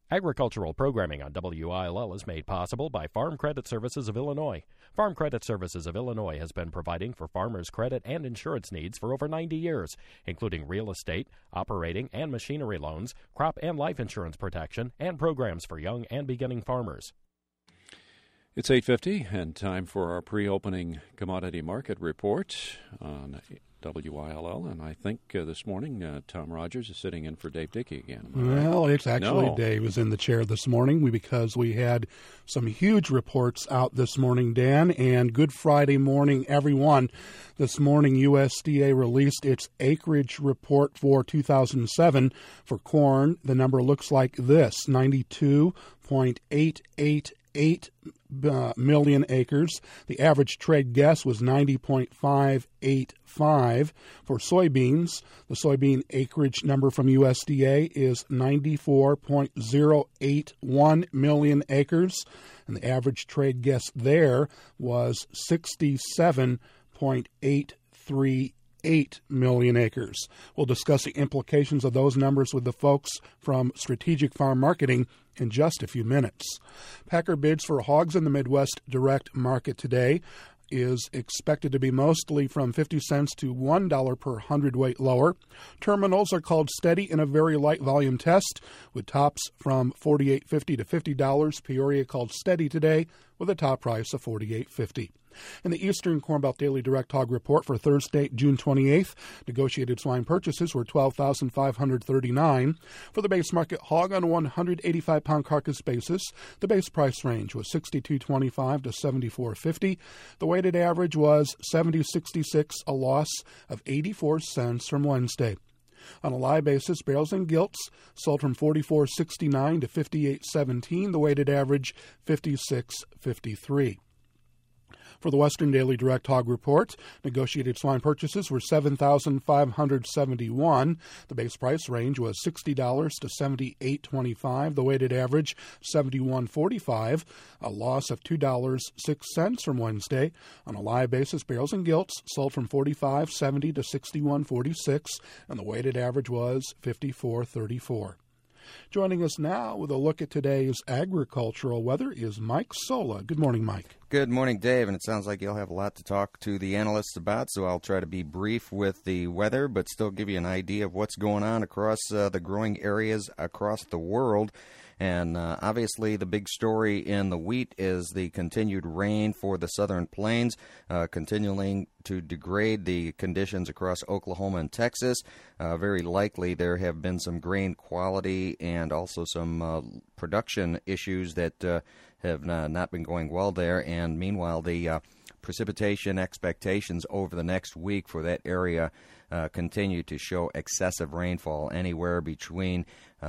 Agricultural programming on WILL is made possible by Farm Credit Services of Illinois. Farm Credit Services of Illinois has been providing for farmers' credit and insurance needs for over 90 years, including real estate, operating and machinery loans, crop and life insurance protection, and programs for young and beginning farmers. It's 8:50 and time for our pre-opening commodity market report on WILL, and I think this morning Tom Rogers is sitting in for Dave Dickey again. Well, it's actually Dave is in the chair this morning because we had some huge reports out this morning, Dan, and good Friday morning, everyone. This morning, USDA released its acreage report for 2007 for corn. The number looks like this, 92.888 million acres. The average trade guess was 90.585. For soybeans, the soybean acreage number from USDA is 94.081 million acres, and the average trade guess there was 67.838 million acres. We'll discuss the implications of those numbers with the folks from Strategic Farm Marketing in just a few minutes. Packer bids for hogs in the Midwest direct market today is expected to be mostly from 50 cents to $1 per hundredweight lower. Terminals are called steady in a very light volume test, with tops from $48.50 to $50. Peoria called steady today with a top price of $48.50. In the Eastern Corn Belt Daily Direct Hog Report for Thursday, June 28th, negotiated swine purchases were 12,539. For the base market hog on a 185-pound carcass basis, the base price range was $62.25 to $74.50. The weighted average was $70.66, a loss of 84 cents from Wednesday. On a live basis, barrels and gilts sold from $44.69 to $58.17. The weighted average, $56.53. For the Western Daily Direct Hog Report, negotiated swine purchases were $7,571. The base price range was $60 to $78.25. The weighted average, $71.45, a loss of $2.06 from Wednesday. On a live basis, barrels and gilts sold from $45.70 to $61.46, and the weighted average was $54.34. Joining us now with a look at today's agricultural weather is Mike Sola. Good morning, Mike. Good morning, Dave, and it sounds like you'll have a lot to talk to the analysts about, so I'll try to be brief with the weather, but still give you an idea of what's going on across the growing areas across the world. And obviously the big story in the wheat is the continued rain for the southern plains, continuing to degrade the conditions across Oklahoma and Texas. Very likely there have been some grain quality and also some production issues that have not been going well there. And meanwhile, the precipitation expectations over the next week for that area continue to show excessive rainfall, anywhere between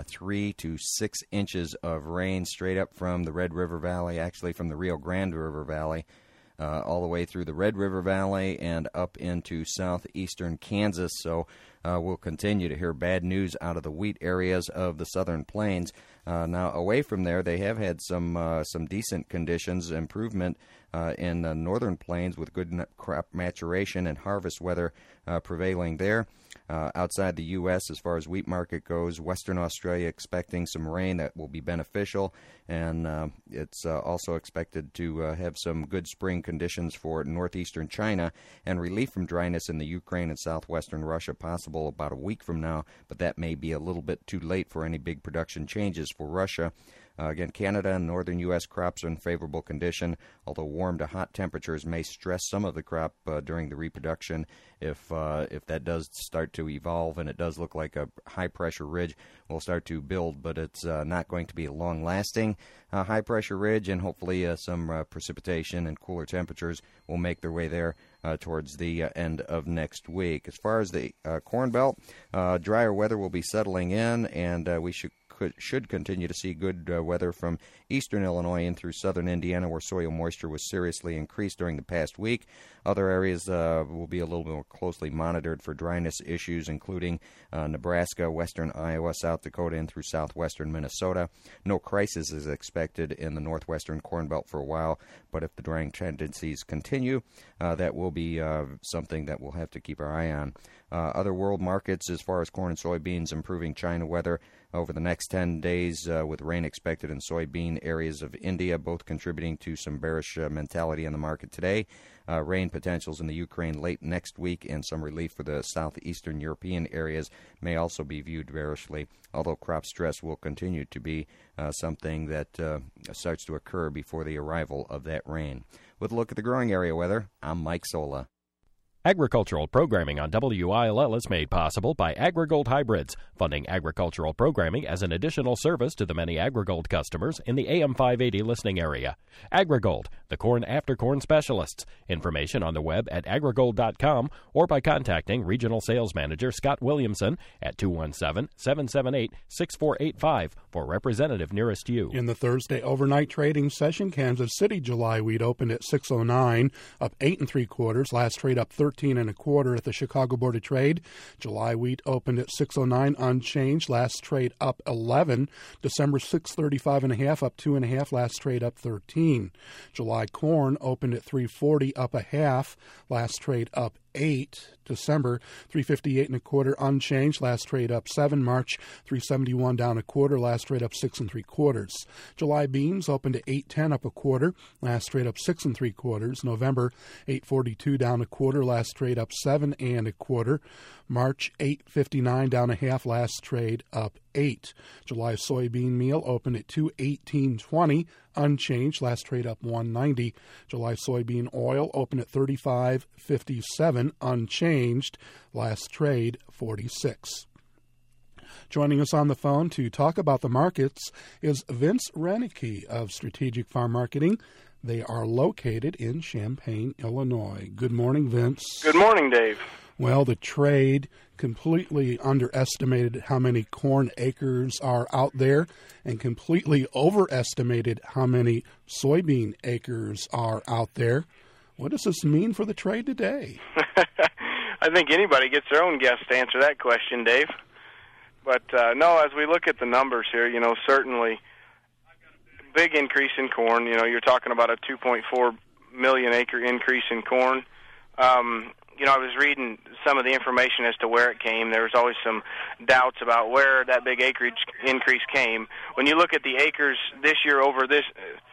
3 to 6 inches of rain straight up from the Red River Valley, actually from the Rio Grande River Valley, all the way through the Red River Valley and up into southeastern Kansas. So we'll continue to hear bad news out of the wheat areas of the southern plains. Now, away from there, they have had some decent conditions, improvement in the northern plains with good crop maturation and harvest weather prevailing there. Outside the U.S., as far as wheat market goes, Western Australia expecting some rain that will be beneficial, and it's also expected to have some good spring conditions for northeastern China, and relief from dryness in the Ukraine and southwestern Russia possible about a week from now, but that may be a little bit too late for any big production changes for Russia. Again, Canada and northern U.S. crops are in favorable condition, although warm to hot temperatures may stress some of the crop during the reproduction if that does start to evolve, and it does look like a high-pressure ridge will start to build, but it's not going to be a long-lasting high-pressure ridge, and hopefully some precipitation and cooler temperatures will make their way there towards the end of next week. As far as the Corn Belt, drier weather will be settling in, and we should continue to see good weather from eastern Illinois in through southern Indiana, where soil moisture was seriously increased during the past week. Other areas will be a little more closely monitored for dryness issues, including Nebraska, western Iowa, South Dakota, and through southwestern Minnesota. No crisis is expected in the northwestern Corn Belt for a while, but if the drying tendencies continue, that will be something that we'll have to keep our eye on. Other world markets, as far as corn and soybeans, improving China weather over the next 10 days with rain expected in soybean areas of India, both contributing to some bearish mentality in the market today. Rain potentials in the Ukraine late next week and some relief for the southeastern European areas may also be viewed bearishly, although crop stress will continue to be something that starts to occur before the arrival of that rain. With a look at the growing area weather, I'm Mike Sola. Agricultural programming on WILL is made possible by AgriGold Hybrids, funding agricultural programming as an additional service to the many AgriGold customers in the AM 580 listening area. AgriGold, the corn after corn specialists. Information on the web at agrigold.com or by contacting Regional Sales Manager Scott Williamson at 217-778-6485 for representative nearest you. In the Thursday overnight trading session, Kansas City July wheat opened at 609, up 8 3/4. Last trade up 13 1/4 at the Chicago Board of Trade. July wheat opened at 609 unchanged. Last trade up 11. December 635 1/2 up 2 1/2. Last trade up 13. July corn opened at 340 up 1/2. Last trade up 8. December 358 1/4 unchanged. Last trade up 7. March 371 down 1/4. Last trade up 6 3/4. July beans opened at 810 up 1/4. Last trade up 6 3/4. November 842 down 1/4. Last trade up 7 1/4. March 859 down 1/2. Last trade up 8. July soybean meal opened at 218.20 unchanged. Last trade up 190. July soybean oil opened at 35.57 unchanged. Last trade 46. Joining us on the phone to talk about the markets is Vince Renicky of Strategic Farm Marketing. They are located in Champaign, Illinois. Good morning, Vince. Good morning, Dave. Well, the trade completely underestimated how many corn acres are out there and completely overestimated how many soybean acres are out there. What does this mean for the trade today? I think anybody gets their own guess to answer that question, Dave. But no, as we look at the numbers here, certainly big increase in corn. You're talking about a 2.4 million acre increase in corn. I was reading some of the information as to where it came. There was always some doubts about where that big acreage increase came. When you look at the acres this year over last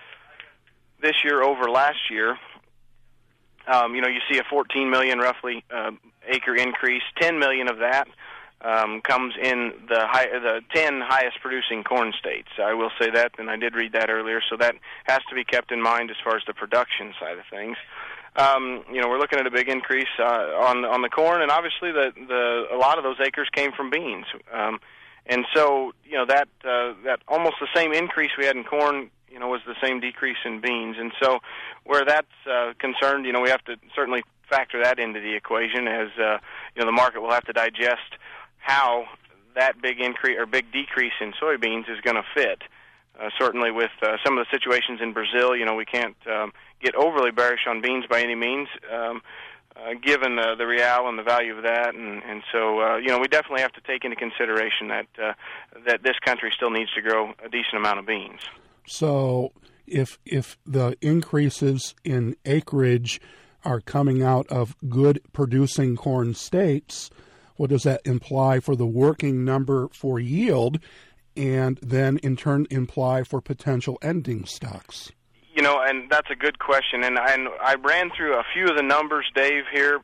year, you see a 14 million roughly acre increase. 10 million of that comes in the 10 highest producing corn states. I will say that, and I did read that earlier, so that has to be kept in mind as far as the production side of things. We're looking at a big increase on the corn, and obviously a lot of those acres came from beans, and so that almost the same increase we had in corn, was the same decrease in beans, and so where that's concerned, we have to certainly factor that into the equation as the market will have to digest how that big increase or big decrease in soybeans is going to fit. Certainly with some of the situations in Brazil, we can't get overly bearish on beans by any means, given the real and the value of that. And so, we definitely have to take into consideration that this country still needs to grow a decent amount of beans. So if the increases in acreage are coming out of good producing corn states, what does that imply for the working number for yield, and then in turn imply for potential ending stocks? And that's a good question. And I ran through a few of the numbers, Dave. Here,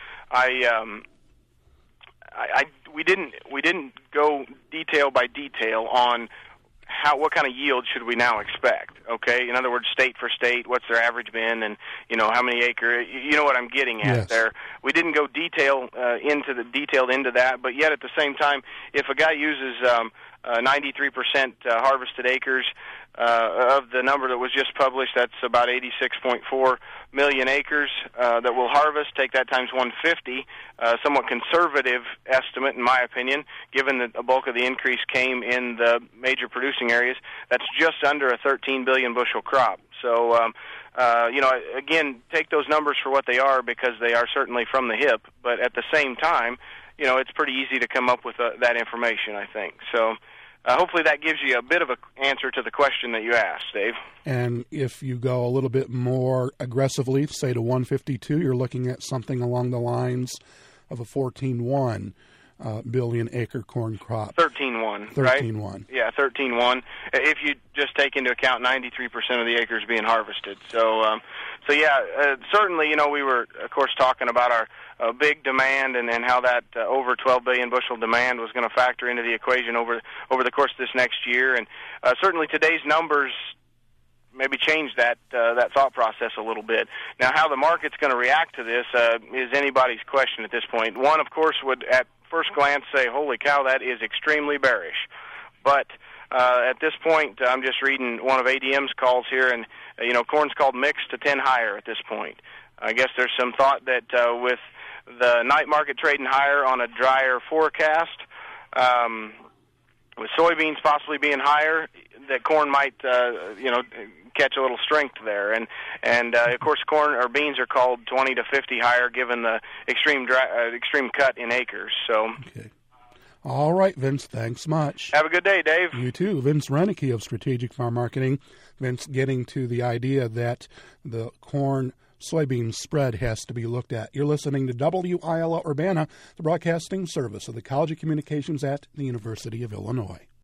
we didn't go detail by detail on what kind of yield should we now expect. Okay, in other words, state for state, what's their average been, and how many acre. You know what I'm getting at. Yes. There. We didn't go detailed into that, but yet at the same time, if a guy uses 93% harvested acres of the number that was just published, that's about 86.4 million acres that will harvest. Take that times 150, somewhat conservative estimate in my opinion, given that a bulk of the increase came in the major producing areas. That's just under a 13 billion bushel crop. So, again, take those numbers for what they are, because they are certainly from the hip, but at the same time, it's pretty easy to come up with that information, I think. So hopefully that gives you a bit of an answer to the question that you asked, Dave. And if you go a little bit more aggressively, say to 152, you're looking at something along the lines of a 14.1 billion acre corn crop. 13.1, right? 13.1. Yeah, 13.1. If you just take into account 93% of the acres being harvested. So certainly, we were, of course, talking about our big demand and how that over 12 billion bushel demand was going to factor into the equation over the course of this next year. And certainly today's numbers maybe change that thought process a little bit. Now, how the market's going to react to this is anybody's question at this point. One, of course, would at first glance say, holy cow, that is extremely bearish. But at this point, I'm just reading one of ADM's calls here, and, corn's called mixed to 10 higher at this point. I guess there's some thought that with the night market trading higher on a drier forecast, with soybeans possibly being higher, that corn might, catch a little strength there. And of course, corn or beans are called 20 to 50 higher, given the extreme cut in acres. So. Okay. All right, Vince, thanks much. Have a good day, Dave. You too. Vince Renicky of Strategic Farm Marketing. Vince getting to the idea that the corn-soybean spread has to be looked at. You're listening to WILL Urbana, the broadcasting service of the College of Communications at the University of Illinois.